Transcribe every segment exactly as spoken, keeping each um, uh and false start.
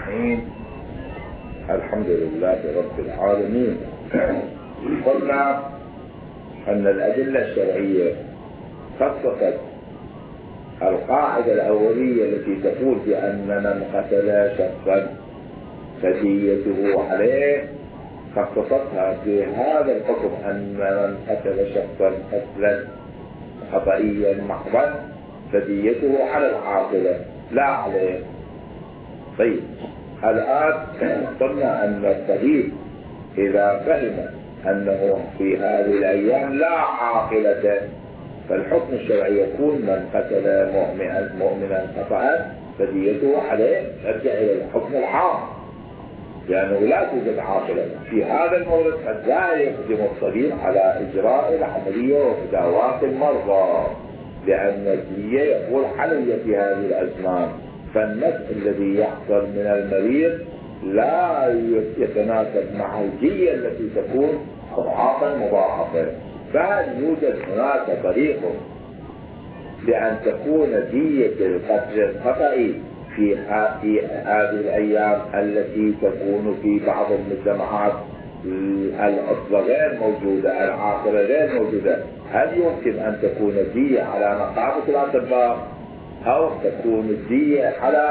الرحيم. الحمد لله رب العالمين. قلنا أن الأدلة الشرعية خصصت القاعدة الأولية التي تقول بأن من قتل شخصا فديته عليه، خصصتها في هذا الحكم أن من قتل شخصا قتلا خطئيا محضا فديته على العاقلة لا عليه. طيب الآن قلنا أن الطبيب إذا فهم أنه في هذه الأيام لا عاقلة، فالحكم الشرعي يكون من قتل مؤمنا مؤمنا خطأ فديته عليه، نرجع إلى الحكم العام لأنه لا توجد عاقلة. في هذا المورد قد لا يقدم الطبيب على إجراء العملية ومداواة المرضى، لأن الدية يقول علي في هذه الأزمان، فالنفع الذي يحصل من المريض لا يتناسب مع الدية التي تكون أضعافا مضاعفة. فهل يوجد هناك طريق بأن تكون دية القتل الخطئي في هذه الأيام التي تكون في بعض المجتمعات الأصل غير موجودة، العاقلة غير موجودة؟ هل يمكن أن تكون دية على نقابة الأطباء أو تكون الدية على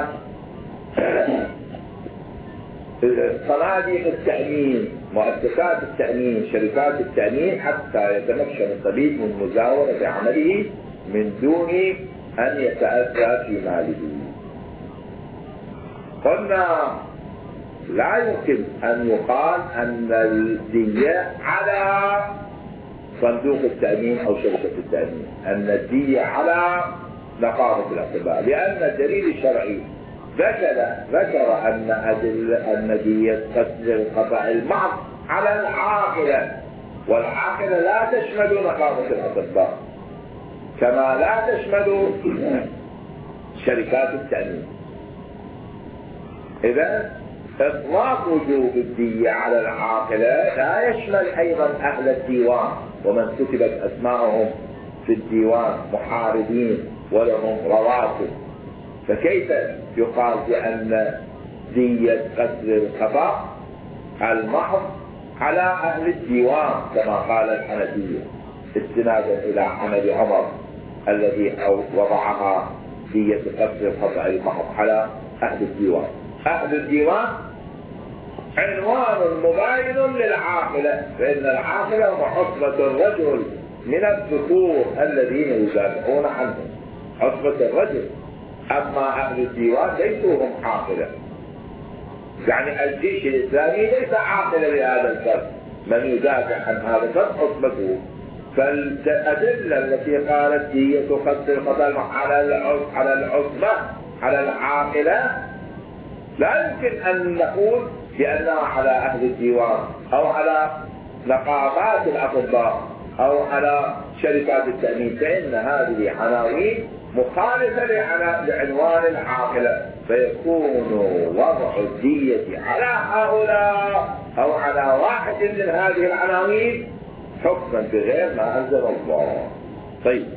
صناديق التأمين، مؤسسات التأمين، شركات التأمين، حتى يتمكن الطبيب من مزاولة عمله من دون أن يتأذى في ماله؟ قلنا لا يمكن أن يقال أن الدية على صندوق التأمين أو شركة التأمين، أن الدية على نقابة الأطباء، لأن الدليل الشرعي ذكر ذكر أن أدل أن دية قتل الخطأ المحض على العاقلة، والعاقلة لا تشمل نقابة الأطباء كما لا تشمل شركات التأمين. إذا إطلاق وجوب الدية على العاقلة لا يشمل أيضا أهل الديوان ومن كتبت أسماءهم في الديوان محاربين ولهم رواتب، فكيف يقال بأن دية قتل الخطأ المحض على أهل الديوان كما قال الحنفية استنادا إلى عمل عمر الذي وضعها دية قتل الخطأ المحض على أهل الديوان؟ أهل الديوان عنوان مباين للعاقلة، فإن العاقلة هم عصبة الرجل من الذكور الذين يدافعون عنهم، عصبة الرجل. أما أهل الديوان ليسوا هم عاقلة، يعني الجيش الإسلامي ليس عاقلة لهذا الفرد، من يدافع عن هذا الفرد عصبته. فالأدلة التي قالت دية قتل الخطأ على العصبة على العاقلة لا يمكن أن نقول بأنها على أهل الديوان أو على نقابات الأطباء أو على شركات التأمين، فإن هذه عناوين مخالفة لعنوان العاقلة، فيكون وضع الدية على هؤلاء أو على واحد من هذه العناوين حكما بغير ما أنزل الله. طيب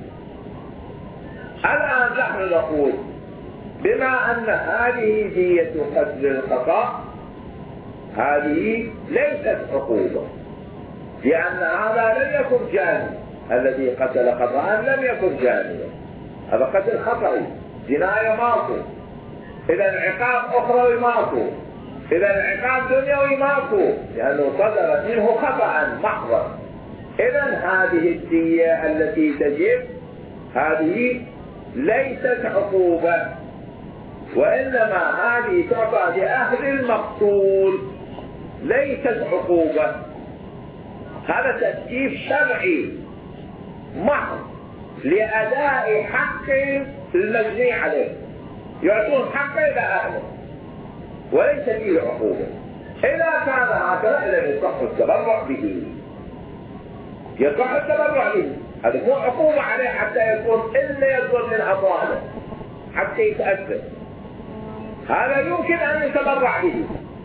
الآن نحن نقول بما أن هذه دية قتل الخطأ هذه ليست عقوبة، لأن هذا لم يكن جاني، الذي قتل خطأ لم يكن جانيا، هذا قتل خطأ، جناية ماكو، إذا العقاب أخروي ماكو، إذا العقاب دنيوي ماكو، لأنه صدر منه خطأ محضا. إذا هذه الدية التي تجب هذه ليست عقوبة، وإنما هذه تعطى لأهل المقتول، ليست عقوبة. هذا تسييف شرعي محض لأداء حق المجني عليه، يعطون حقه إلى أهله وليس فيه عقوبة. إذا كان هكذا لم يصح التبرع به، يصح التبرع به، هذا مو عقوبة عليه حتى يكون إلا يصدر من أمواله حتى يتأثر، هذا يمكن أن يتبرع به.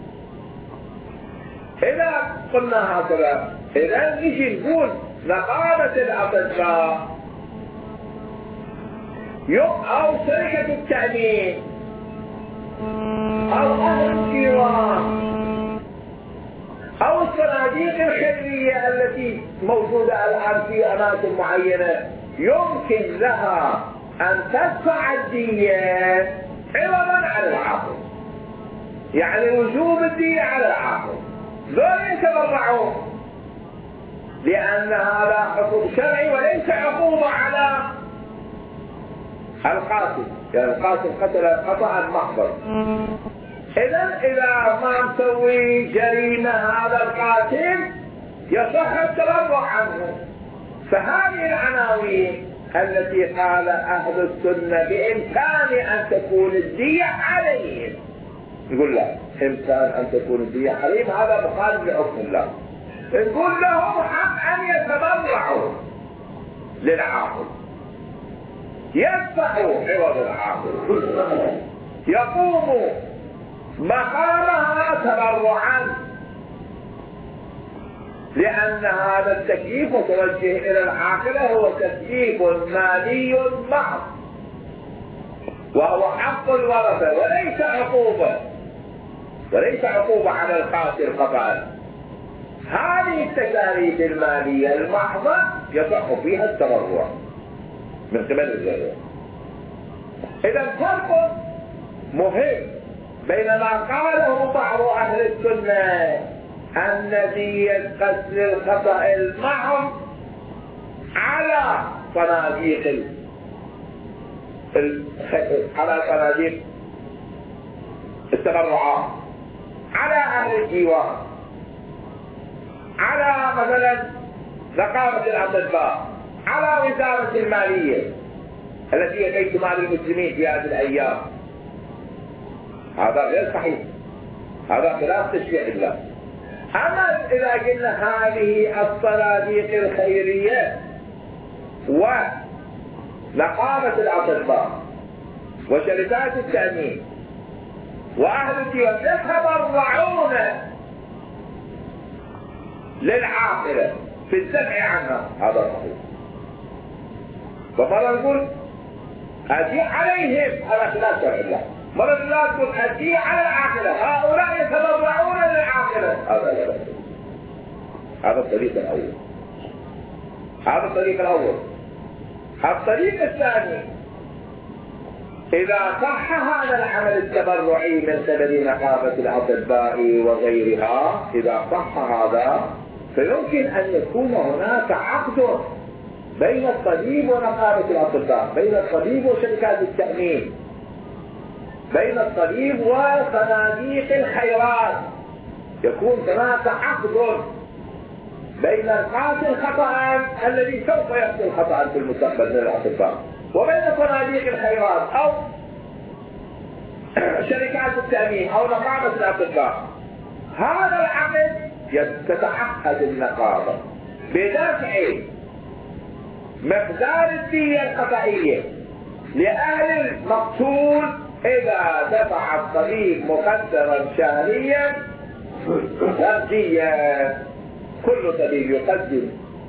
إذا قلنا هكذا إذا نجي نقول نقابة الأطباء أو شركة التأمين أو أهل الصناديق الخيرية التي موجودة الآن في أماكن معينة يمكن لها أن تدفع الدية عوضا عن العاقل، يعني وجوب الدية على العاقل، دول يتبرعون لأن هذا حكم شرعي وليس عقوبة على القاتل، يعني القاتل قتل خطأ محضا. إذا إذا ما مسوي جريمة هذا القاتل يصح التبرع عنه. فهذه العناوين التي قال أهل السنة بإمكان أن تكون الدية عليهم، يقول لا، إمكان أن تكون الدية عليهم هذا مخالف لحكم الله. نقول لهم حق أن يتبرعوا للعاقل، يدفعوا عوض العاقل، يقوموا مقامها تبرعا، لأن هذا التكليف متوجه إلى العاقلة هو تكليف مالي محض، وهو حق الورثة وليس عقوبة، وليس عقوبة على القاتل قطعا. هذه التكاليف المالية المحضة يصح فيها التبرع من قبل الجميع. إذا فرق مهم بين ما قاله بعض أهل السنة أن دية قتل الخطأ المحض على صناديق على صناديق التبرعات، على أهل الديوان، على مثلا نقابة الأطباء، على وزارة المالية التي هي بيت مال المسلمين في هذه الأيام. هذا غير صحيح، هذا خلاف تشريع الله. أما إذا قلنا هذه الصناديق الخيرية ونقابة الأطباء وشركات التأمين وأهل الديوان يتبرعون للعاقلة في الدفع عنها، هذا صحيح. فمرة نقول أدي عليهم، هذا خلاف شرع الله. مرة لا تقول أدي على العاقلة، هؤلاء يتبرعون للعاقلة، هذا لا. هذا الطريق الأول، هذا الطريق الأول. الطريق الثاني، إذا صح هذا العمل التبرعي من قبل نقابة الأطباء وغيرها، إذا صح هذا فيمكن أن يكون هناك عقد بين الطبيب ونقابة الأطباء، بين الطبيب وشركات التأمين، بين الطبيب وصناديق الخيرات، يكون هناك عقد بين القاتل خطأ الذي سوف يقتل خطأ في المستقبل من الأطباء، وبين صناديق الخيرات أو شركات التأمين أو نقابة الأطباء. هذا العقد تتعهد النقابة بدفع مقدار الدية القطعية لأهل المقتول إذا دفع الطبيب مقدرا شهريا الدية. كل طبيب يقدم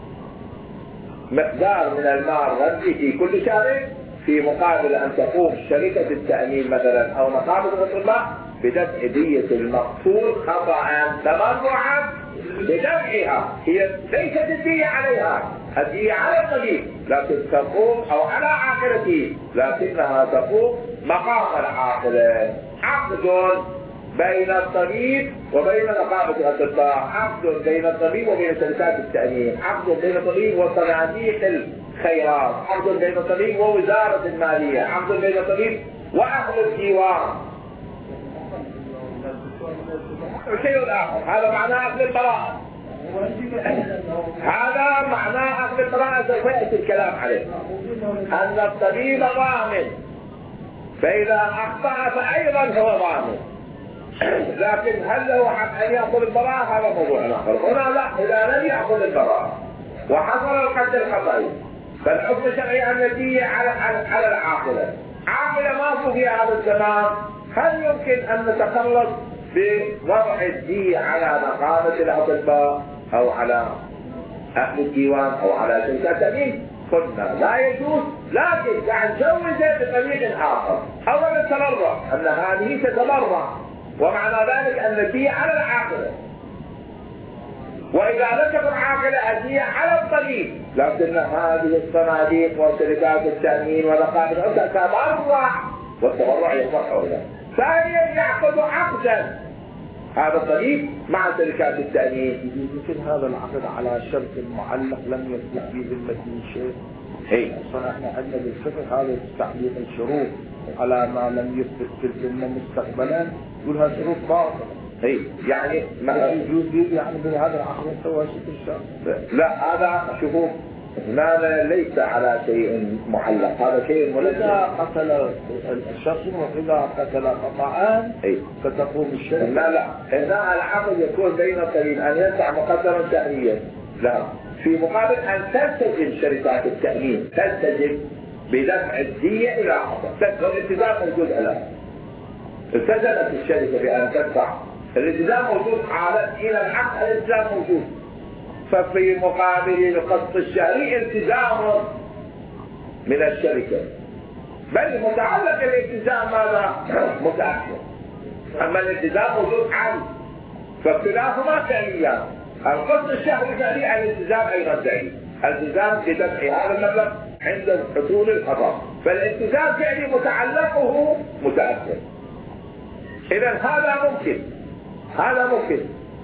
مقدار من المال غذي في كل شهر في مقابل أن تقوم شركة التأمين مثلا أو نقابة الأطباء بدفع دية المقتول خطأ تبرعا بدفعها. هي ليست الدية عليها، الدية على الطبيب لكن تقوم أو على عاقلته، لكنها تقوم مقام العاقلة. عقد بين الطبيب وبين نقابة الأطباء، عقد بين الطبيب وبين شركات التأمين، عقد بين الطبيب وصناديق الخيرات، عقد بين الطبيب ووزارة المالية، عقد بين الطبيب وأهل الديوان. الشيء الآخر هذا معناه عقد البراءة، هذا معناه عقد البراءة سوف يأتي الكلام عليه، أن الطبيب ضامن، فإذا أخطأ فأيضا هو ضامن، لكن هل له حق أن يأخذ البراءة؟ هذا موضوع آخر. هنا لا، إذا لم يأخذ البراءة وحصل القتل الخطأي فالحكم الشرعي أن الدية على على العاقلة. عاقلة ما في هذا الزمان، هل يمكن أن نتخلص بوضع الدية على نقابة الأطباء أو على أهل الديوان أو على شركات التأمين؟ قلنا لا يجوز، لكن يعني نجوزه بطريق آخر. أولا التبرع، أن هذه تتبرع، ومعنى ذلك أن الدية على العاقلة. وإذا ذكر العاقل أدية على الطبيب، لكن هذه الصناديق وشركات التأمين ونقابل تتبرع، والتبرع يصح له. ثانيا يعقد عقدا هذا الطبيب مع شركات التأمين. مثل هذا العقد على شرط معلق لم يثبت في ذمة شيء. اي احنا عندنا بالفقه هذا تعليق الشروط على ما لم يثبت في الذمة مستقبلا، يقول هذه شروط باطلة. اي يعني ما يجوز يعني بهذا العقد سوى شيء. لا هذا شوفوا هذا ليس على شيء معلق، هذا شيء ملزم. إذا قتل الشخص وإذا قتل قطعان فتقوم الشركة. لا لا هنا العقد يكون بين الطرفين أن يدفع مقدرا تأمينيا، لا في مقابل أن تلتزم شركات التأمين تلتزم بدفع الدية إلى عقد. الالتزام موجود الآن، التزمت الشركة بأن تدفع، الالتزام موجود على إلى العقد، الالتزام موجود. ففي مقابل القسط الشهري التزام من الشركة، بل متعلق الالتزام ماذا؟ متأخر. أما الالتزام موجود عالي، فاختلافهما فعليان. القسط الشهري فعلي، الالتزام أيضا فعلي، الالتزام بدفع هذا المبلغ عند حصول الخطأ، فالالتزام فعلي متعلقه متأخر. إذا هذا ممكن، هذا ممكن.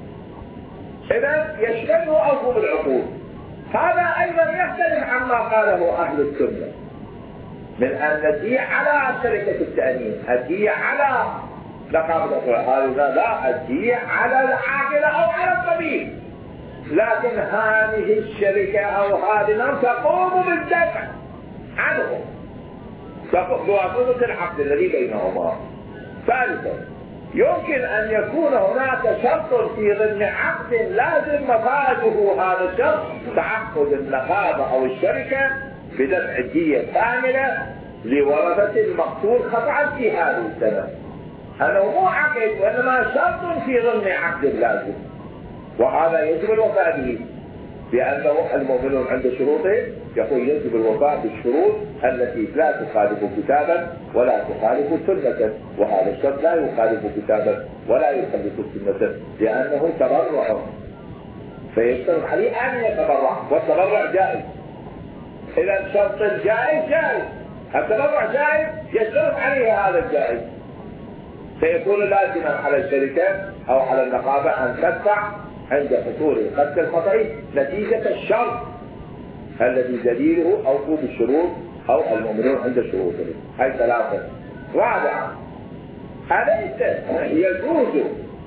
إذا يشمله أوفوا بالعقود. هذا أيضا يختلف عما قاله أهل السنة من أن الدية على شركة التأمين، الدية على نقابة الأطباء، لا الدية على العاقل أو على الطبيب. لكن هذه الشركة أو هذه الناس تقوم بالدفع عنهم بواسطة العقد الذي بينهما. ثالثا يمكن أن يكون هناك شرط في ضمن عقد لازم مفاده هذا الشرط تعقد النقابة أو الشركة بدفع الدية كاملة لورثة المقتول خطأ في هذه السنة. أنه مو عقد وإنما شرط في ضمن عقد لازم، وهذا يجب الوفاء به، لأنه المؤمنون عند شروطه يقول يجب الوفاء بالشروط التي لا تخالف كتابا ولا تخالف سنة، وهذا الشرط لا يخالف كتابا ولا يخالف سنة لأنه تبرع، فيشترط عليه أن يتبرع، والتبرع جائز. إذا الشرط الجائز جائز، التبرع جائز يشترط عليه هذا الجائز، فيكون لازما على الشركة أو على النقابة أن تدفع عند حصول القتل الخطأي نتيجة الشرط الذي دليله أوفوا بالشروط أو المؤمنون عند شروطهم. هاي ثلاثة. رابعا أليس يجوز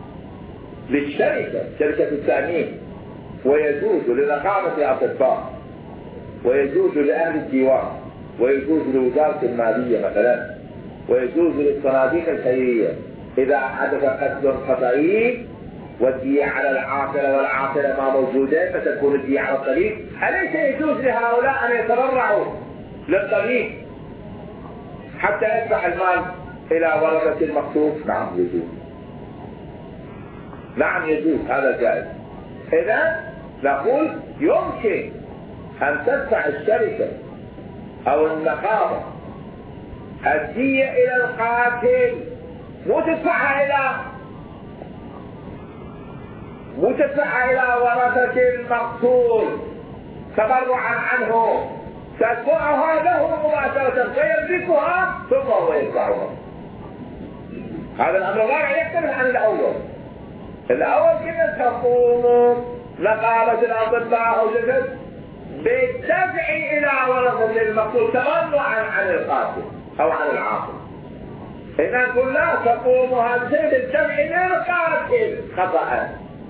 للشركة شركة التأمين ويجوز لنقابة الأطباء ويجوز لأهل الديوان ويجوز لوزارة المالية مثلا ويجوز للصناديق الخيرية إذا حدث قتل خطأي والدية على العاقلة والعاقلة ما موجودة فتكون الدية على الطبيب، أليس يجوز لهؤلاء أن يتبرعوا للطبيب حتى يدفع المال إلى ورثة المقتول؟ نعم يجوز، نعم يجوز، هذا جائز. إذا نقول يمكن أن تدفع الشركة أو النقابة الدية إلى القاتل، مو تدفعها إلى مو تدفعها إلى ورثة المقتول تبرعا عنه، تدفعها له مباشرة فيملكها ثم هو يدفعها. هذا الأمر الرابع يختلف عن الأول. الأول كنا تقوم نقابة الأطباء أو جسد بالدفع إلى ورثة المقتول تبرعا عن القاتل أو عن العاقل. إذا نقول لا، تقوم هذه بالدفع للقاتل خطأ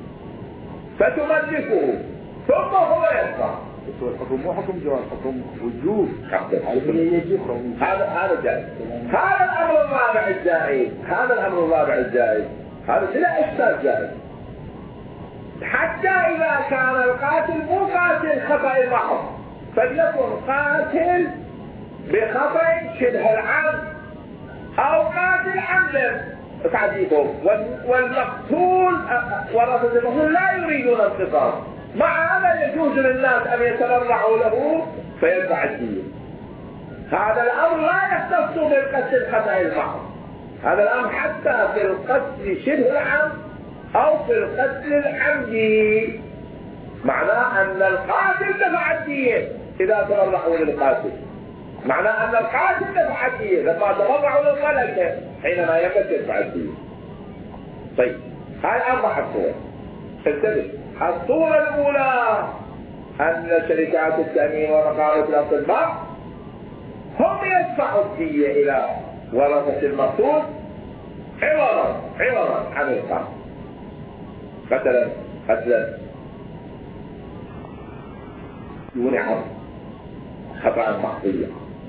فتملكه ثم هو يدفع. الحكم مو حكم جواز، حكم وجوب. هذا هذا جائز. هذا الأمر الرابع الجائز، هذا الأمر الرابع الجائز، هذا بلا إشكال جائز. حتى إذا كان القاتل مو قاتل خطأ محض، فليكن قاتل بخطأ شبه العمد أو قاتل عمدا تعذيبه، والمقتول ورثة المقتول لا يريدون القصاص، مع هذا يجوز للناس أن يتبرعوا له فيدفع الدية. هذا الأمر لا يختص بالقتل الخطأ المحض، هذا الأمر حتى في القتل شبه العمد أو في القتل العمدي معناه أن القاتل دفع الدية إذا تبرعوا للقاتل، معناه أن القاتل دفع الدية لما تبرعوا للملكة حينما يمت يدفع الدية. طيب هاي أربع صور. انتبه، الصورة الأولى أن شركات التأمين ونقابة الأطباء هم يدفعوا الدية إلى ورثة المقتول عوضا عوضا عن القاتل. مثلا مثلا دون عرض خطأ محظية.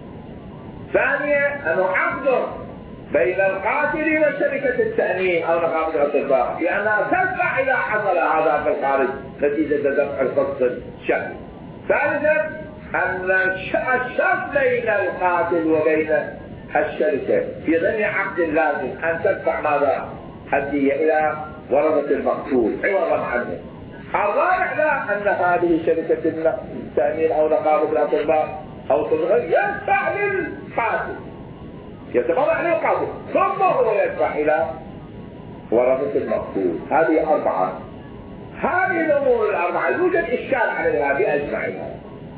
ثانيا أنه عقد بين القاتل وشركة التأمين أو نقابة الأطباء لأنها تدفع إذا حصل هذا في الخارج نتيجة دفع الفصل الشهري. ثالثا أن الشرط بين القاتل وبين الشركة في ضمن عقد لازم أن تدفع ماذا؟ الدية إلى ورثة المقتول عوضا عنه. الرابع لا أن هذه شركة التأمين أو نقابة الأطباء أو تدخل يدفع للقاتل، يتبرع للقاتل ثم هو يدفع إلى ورثة المقتول. هذه أربعة. هذه الأمور الأربعة يوجد إشكال عليها بأجمعها.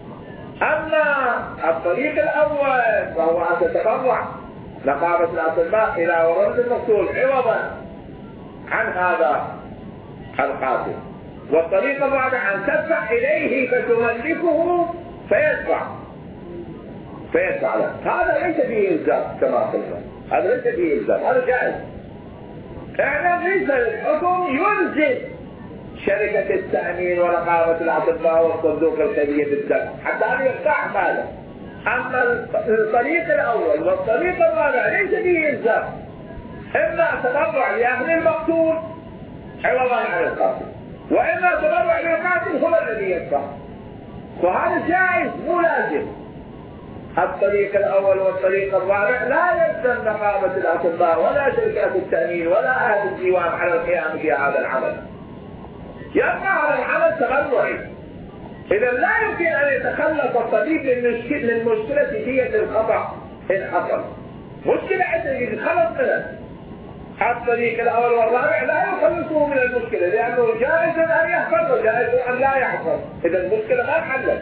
أما الطريق الأول فهو أن تتبرع نقابة الأطباء إلى ورثة المقتول عوضا عن هذا القاتل، والطريق الرابع أن تدفع إليه فتملكه فيدفع فيدفع له. هذا ليس فيه إلزام كما قلنا، هذا ليس فيه إلزام، هذا جائز. اعلم ليس الحكم يلزم شركة التأمين ونقابة الأطباء والصندوق الخيرية بالدفع حتى أن يفتح ماله. أما الطريق الأول والطريق الرابع ليس فيه إلزام، إما تبرع لأهل المقتول عوضا عن القاتل، وإما تبرع للقاتل هو الذي يدفع. وهذا جائز مو لازم. الطريق الأول والطريق الرابع لا يلزم نقابة الأطباء ولا شركات التأمين ولا أهل الديوان على القيام بهذا العمل. يبقى على العمل تبرعي. إذا لا يمكن أن يتخلص الطبيب من المشكلة دية الخطأ إن حصل. مشكلة عندما يتخلص منها. الطريق الأول والرابع لا يخلصه من المشكلة لأنه جائز أن يحصل وجائز أن لا يحصل. إذا المشكلة ما انحلت.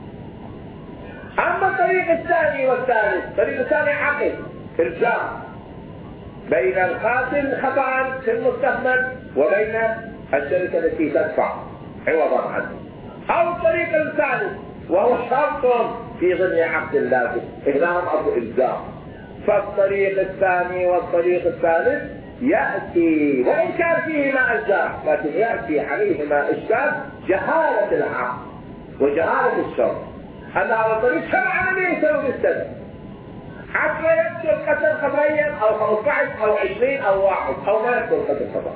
أما الطريق الثاني والثالث، الطريق الثاني عقد إلزام بين القاتل خطأ في المستقبل وبين الشركة التي تدفع عوضا عنه. أو الطريق الثالث وهو شرط في ضمن عقد اللازم إعلام أو إلزام. فالطريق الثاني والطريق الثالث يأتي وإن كان فيهما إلزام لكن يأتي عليهما إشكال جهالة العقد وجهالة الشرط. أن هذا الطريق شرعا يسوي بالسنة حتى يقتل قتل خطأيا أو خمسة عشر أو عشرين أو واحد أو ما يقتل قتل خطأ.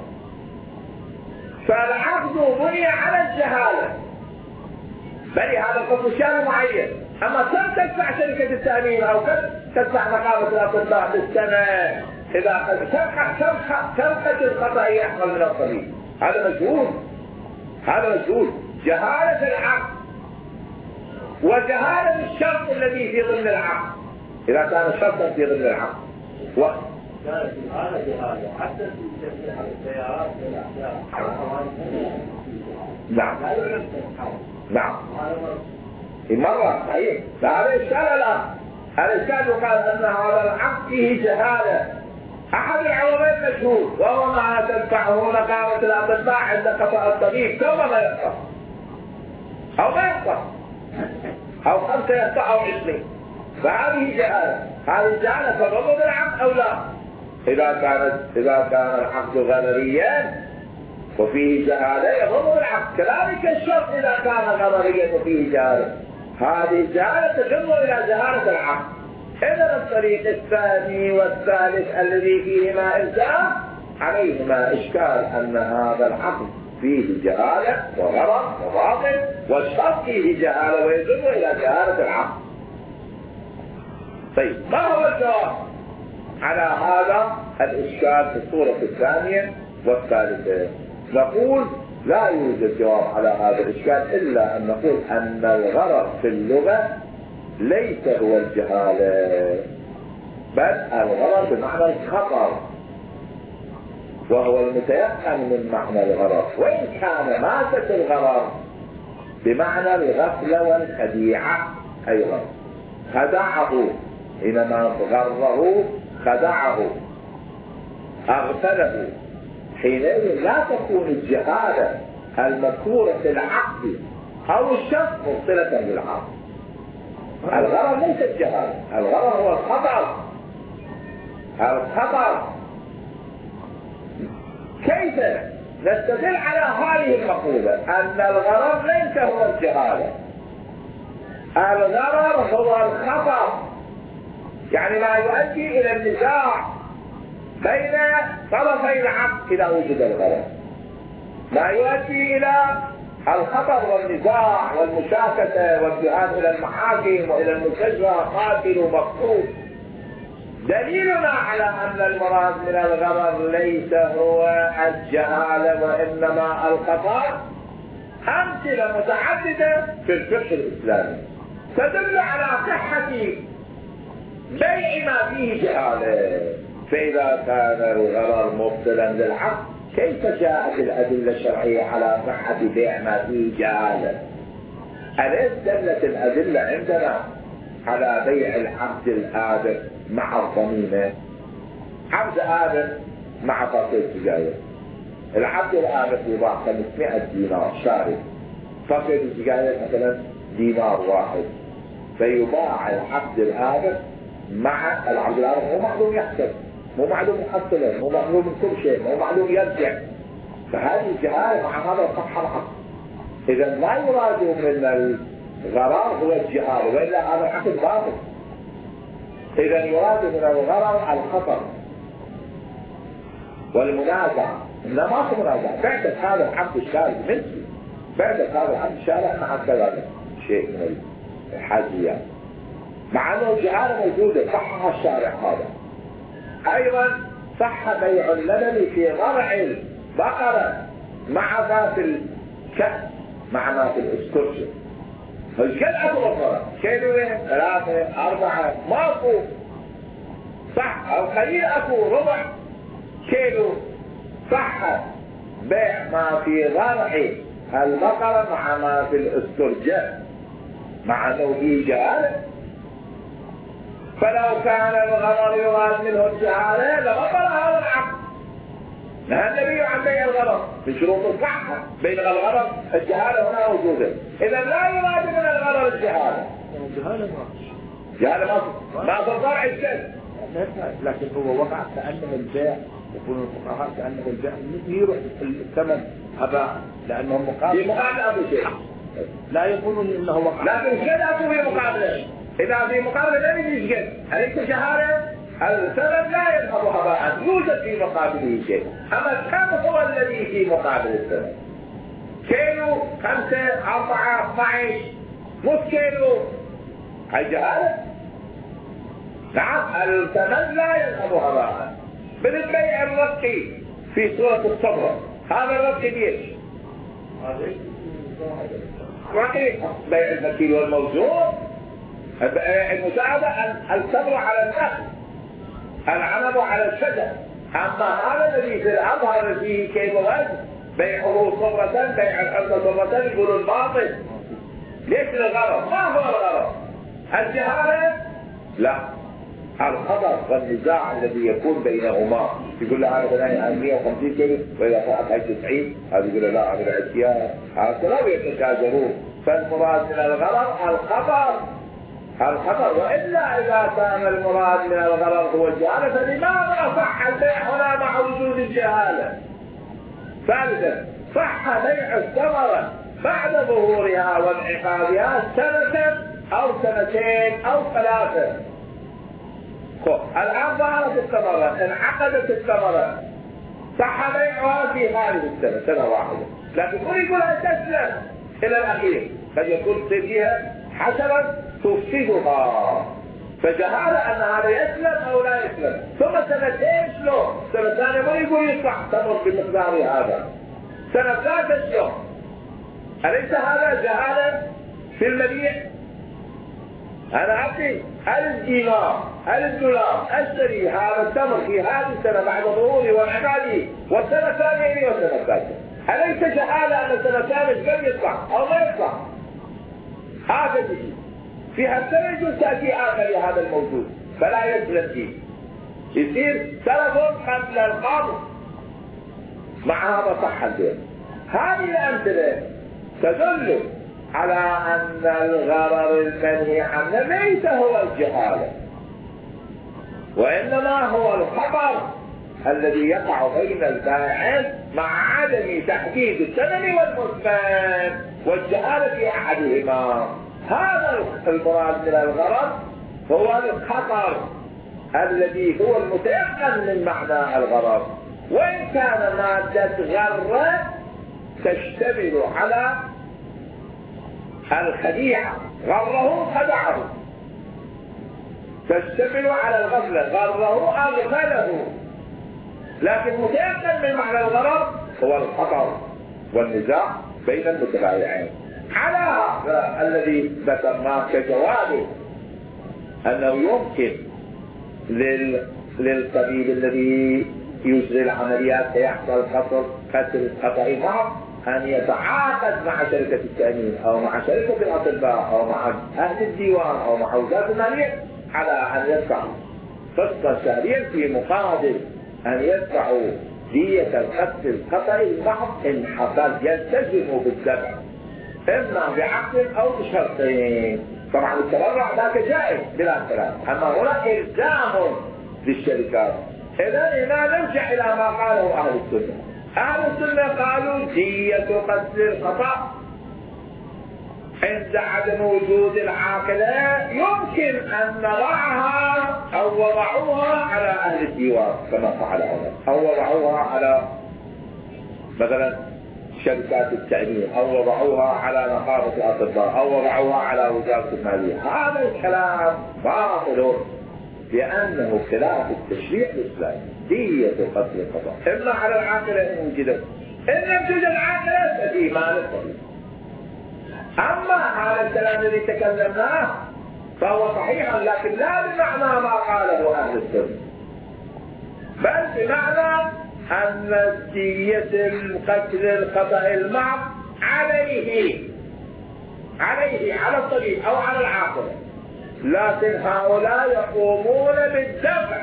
فالعقد بني على الجهالة، بل هذا القتل شان معين. أما كم تدفع شركة التأمين أو كم تدفع نقابة الأطباء بالسنة إذا كم قتل خطأ يحصل من الطريق؟ هذا مجهول، هذا مجهول. جهالة العقد وجهالة الشرط الذي في ضمن العقد إذا كان شرطا في ضمن العقد. و... كانت الآلة بهذا حتى في السيارات والأحياء. نعم نعم مرة صحيح. فهذا إشكال الآن، هذا إشكال يقال أن هذا العقد فيه جهالة. أحد العوامل مشهور وهو ما تدفعه نقابة الأطباء عند قطع الطبيب ثم ما يقطع أو ما يقطع أو خمسة يقطع أو عشرين. فهذه جهالة. هذه الجهالة تضر بالعقد أو لا؟ إذا كانت إذا كان العقد غرريا وفيه جهالة يضر بالعقد. كذلك الشرط إذا كان غرريا وفيه جهالة، هذه الجهالة تجر إلى جهالة العقد. إذا الطريق الثاني والثالث الذي فيهما إلزام عليهما إشكال أن هذا العقد فيه جهالة وغرر وباطل، والشرط فيه جهالة ويدل إلى جهالة العقد. طيب ما هو الجواب على هذا الإشكال في الصورة الثانية والثالثة؟ نقول لا يوجد جواب على هذا الإشكال إلا أن نقول أن الغرر في اللغة ليس هو الجهالة، بل الغرر بمعنى الخطر، وهو المتيقن من معنى الغرر. وإن كان مادة الغرر بمعنى الغفلة والخديعة أيضا. خدعه حينما غره، خدعه أغفله. حينئذ لا تكون الجهالة المذكورة في العقد أو الشك مبطلة بالعقد. الغرر ليس الجهالة، الغرر هو الخطر. الخطر كيف نستدل على هذه المقولة أن الغرر ليس هو الجهالة؟ الغرر هو الخطر، يعني ما يؤدي إلى النزاع بين طرفي العقد إذا وجد الغرر، ما يؤدي إلى الخطر والنزاع والمشاكسة والذهاب إلى المحاكم وإلى المستشفى قاتل ومقتول. دليلنا على أن المراد من الغرر ليس هو الجهالة وإنما الخطر أمثلة متعددة في الفقه الإسلامي تدل على صحة بيع ما فيه جهالة. فإذا كان الغرر مبطلا للعقد كيف جاءت الأدلة الشرعية على صحة بيع ما فيه جهالة؟ أليس دلت الأدلة عندنا على بيع العبد الآبق مع الضمينة؟ عبد آبق مع فصيل سجاير، العبد الآبق يباع خمسمائة دينار شاري، فصيل السجاير مثلا دينار واحد، فيباع العبد الآبق مع العبد الآبق. مو معلوم يحسب، مو معلوم يحصله، مو معلوم من كل شيء، مو معلوم يرجع، فهذه الجهالة مع هذا صح العقد. إذا لا يراد من الغرر هو الجهالة، وإلا هذا عقد باطل. إذا يراد من الغرر الخطر والمنازعة. إنما ماكو منازعة، بعد هذا العقد الشارع مثلي، بعد هذا العقد الشارع مع كذا شيء من الحاجيات، مع أنه الجهالة موجودة صحها الشارع هذا. أيضا صح بيع اللبن في ضرع البقرة مع ذات الكأس مع ذات الاسكرشة. ايش قد اكو بقرة؟ كيلوين ثلاثة أربعة ماكو صح، أو قليل اكو ربع كيلو. صح بيع ما في ضرع البقرة مع ما في الاسكرجة مع انه فيه جهالة. فلو كان الغرر يراد منه الجهالة لبطل هذا العقد. نهى النبي عن بيع الغرر في شروط الصحة. بين الغرر الجهالة هنا موجودة. إذا لا يراد من الغرر الجهالة. الجهالة ما جهالة ما ما تضرع الشيء. لكن هو وقع كأنه البيع، يقولون الفقهاء كأنه البيع يروح الثمن هباء لأنه مقابل. في مقابل أبو شيء. لا يقولون إنه وقع. لكن شيء أكو في مقابله. إذا في مقابله لا يجوز شيء. أليس جهالة؟ الثمن لا يذهب هباء، يوجد في مقابله شيء. أما كم هو الذي في مقابل الثمن؟ كيلو خمسة أربعة اثنعش نص كيلو، هاي جهالة؟ نعم الثمن لا يذهب هباء. بالبيع الرقي في صورة الصبر، هذا الرقي ليش؟ رقيق بيع المكيل والموزون، المساعدة الصبر على النخل، العنب على الشجر. أما هذا الذي في الأظهر فيه كيف وزن بيعه صبرة، بيع الحمد صبرة، يقولون باطل. ليش الغرض؟ ما هو الغرض؟ الجهالة؟ لا، الخطر والنزاع الذي يكون بينهما. يقول له هذا بناني مئة وخمسين كيلو وإذا طلعت هاي تسعين، هذا يقول له لا هذا الأشياء، هذا لا يتشاجرون. فالمراد من الغرض الخطر، الخطر. وإلا إذا كان المراد من الغرض هو الجهالة فلماذا صح البيع هنا مع وجود الجهالة؟ ثالثا صح بيع الثمرة بعد ظهورها وانعقادها سنة أو سنتين أو ثلاثة. الآن ظهرت الثمرة، انعقدت الثمرة، صح بيعها في هذه السنة سنة واحدة، لكن كل يقولها تسلم إلى الأخير، قد يكون فيها حشرة تفسدها، فجهالة أن هذا يسلم أو لا يسلم. ثم سنتين شلون؟ سنة ثانية ما يقول يصح تمر بمقدار هذا، سنة ثالثة شلون؟ أليس هذا جهالة في المبيع؟ أنا أعطي ألف دينار ألف دولار أشتري هذا التمر في هذه السنة بعد ظهوره وانعقاده، والسنة الثانية والسنة الثالثة، أليس جهالة أن سنة كامل لم يطلع أو ما يطلع؟ هذا الشيء في هالسنة يجوز تأتي آخر لهذا الموجود فلا يسلم فيه، يصير سلف قبل القابل. مع هذا صح البيت. هذه الأمثلة تدل على أن الغرر المنهي عنه ليس هو الجهالة، وإنما هو الخطر الذي يقع بين البائعين مع عدم تحديد الثمن والمثمن والجهالة في أحدهما. هذا المراد من الغرر هو الخطر الذي هو المتيقن من معنى الغرر، وإن كان مادة غر تشتمل على الخديعة، غره خدعه، تشتمل على الغفلة، غره أغفله، لكن متيقن من معنى الغرر هو الخطر والنزاع بين المتبايعين. على هذا الذي ذكرناه كجواب أنه يمكن لل... للطبيب الذي يجري العمليات فيحصل قتل قتل خطأ معه أن يتعاقد مع شركة التأمين أو مع شركة الأطباء أو مع أهل الديوان أو مع وزارة المالية على أن يدفعوا قسطا شهريا في مقابل أن يدفعوا دية القتل الخطأ المحض إن حصل يلتزموا بالدفع إما بعقد أو بشرطين. طبعا التبرع ذاك جائز بلا خلاف، أما هنا إلزام للشركات. إذا هنا نرجع إلى ما قاله أهل السنة. أهل السنة قالوا دية قتل الخطأ عند عدم وجود العاقلة يمكن أن نضعها أو وضعوها على أهل الديوان كما فعل عمر، أو وضعوها على مثلا شركات التأمين، أو وضعوها على نقابة الأطباء، أو وضعوها على وزارة المالية. هذا الكلام باطل لأنه خلاف التشريع الإسلامي. دية قتل الخطأ إما على العاقلة إن وجدت، إن لم توجد عاقلة ففي مال الطبيب. أما هذا الكلام الذي تكلمناه فهو صحيح لكن لا بمعنى ما قاله أهل السنة، بل بمعنى أن دية القتل الخطأ المحض عليه عليه على الطبيب أو على العاقلة، لكن هؤلاء يقومون بالدفع.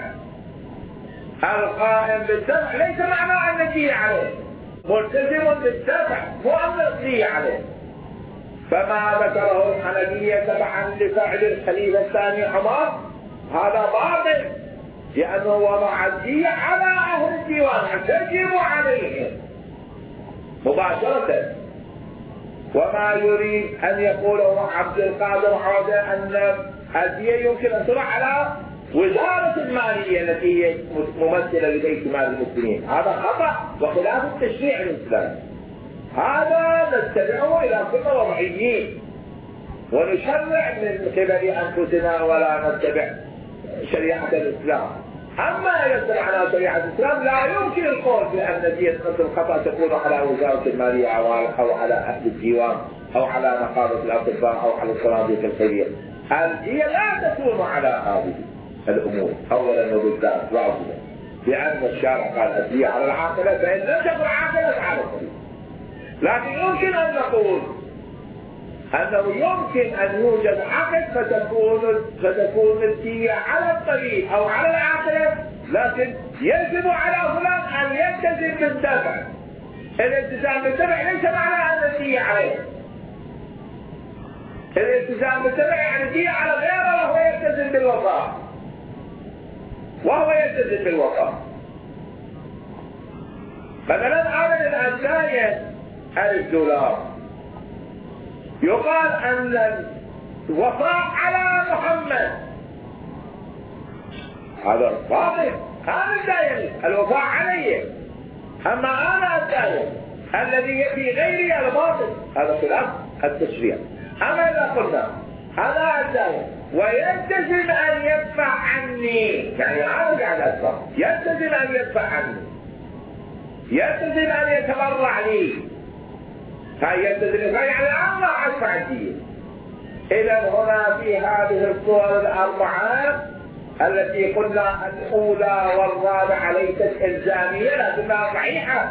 القائم بالدفع ليس معنى أن الدية عليه، ملتزم بالدفع مو أن الدية عليه. فما ذكره الحنفية تبعا لفعل الخليفة الثاني عمر هذا باطل، لأنه وضع الدية على أهل الديوان تجب عليهم مباشرة. وما يريد أن يقوله عبد القادر هذا أن الدية يمكن أن تضع على وزارة المالية التي هي ممثلة لبيت مال المسلمين، هذا خطأ وخلاف التشريع الإسلامي. هذا نتبعه إلى كل وضعيين ونشرع من قبل أنفسنا ولا نتبع شريعة الإسلام. أما إذا اتبعنا شريعة الإسلام لا يمكن القول بأن دية قتل الخطأ تكون على وزارة المالية أو على أهل الديوان أو على نقابة الأطباء أو على الصناديق الخيرية. الدية لا تكون على هذه الأمور أولا وبالذات واجبا، لأن الشارع قال الدية على العاقلة، فإن لم تكن عاقلة على الطبيب. لكن يمكن أن نقول أنه يمكن أن يوجد عقد فتكون فتكون الدية على الطبيب أو على العاقلة، لكن يجب على فلان أن يلتزم بالدفع. الالتزام بالدفع ليس معنى أن الدية عليه. الالتزام بالدفع يعني الدية على غيره وهو يلتزم بالوفاء. وهو يلتزم بالوفاء. مثلا عدد الثانية ألف دولار يقال أن الوفاء على محمد، هذا باطل، هذا الداين الوفاء علي، أما أنا الداين الذي يبي غيري الباطل، هذا خلاف التشريع. أما إذا قلنا أنا الداين ويلتزم أن يدفع عني، يعني أنا قاعد أدفع، يلتزم أن يدفع عني، يلتزم أن يتبرع لي، هاي يلتزم يعني أنا أدفع الدية. إذا هنا في هذه الصور الأربعة التي قلنا الأولى والرابعة ليست إلزامية لكنها صحيحة،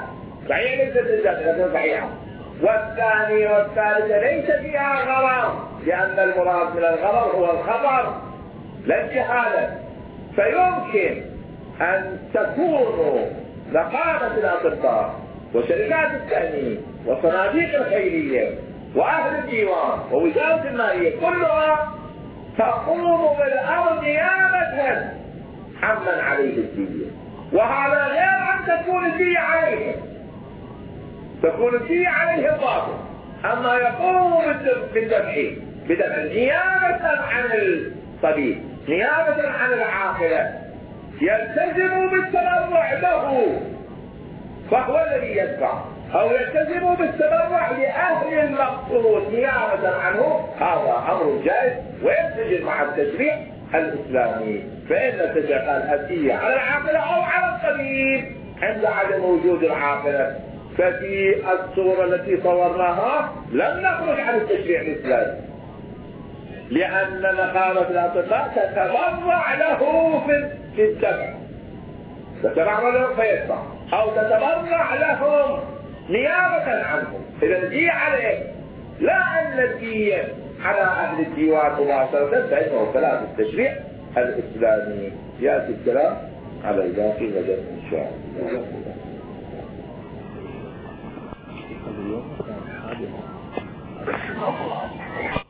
صحيح ليست الزكاة صحيحة. والثاني والثالثة ليس فيها غرر، لأن المراد من الغرر هو الخبر لا الجهالة. فيمكن أن تكون نقابة الأطباء وشركات التأمين والصناديق الخيرية وأهل الديوان ووزارة المالية كلها تقوم بالأمر نيابة عمن عليه الدية، وهذا غير أن تكون الدية عليه، تكون الدية عليه الباطل. أما يقوم بالدفع بدفع نيابة عن الطبيب، نيابة عن العاقلة، يلتزم بالتبرع له فهو الذي يدفع، أو يلتزم بالتبرع لأهل المقصود نيابة عنه، هذا أمر جائز وينسجم مع التشريع الإسلامي. فإن التشريع قال الدية على العاقلة أو على الطبيب عند عدم وجود العاقلة. ففي الصورة التي صورناها لم نخرج عن التشريع الإسلامي، لأن نقابة الأطباء تتبرع له في الدفع، تتبرع له فيدفع، أو تتبرع لهم نيابة عنهم. إذا الدية عليه، لا أن الدية على أهل الديوان مباشرة، فإنه كلام التشريع الإسلامي. يأتي الكلام على الباقي غدا إن شاء الله.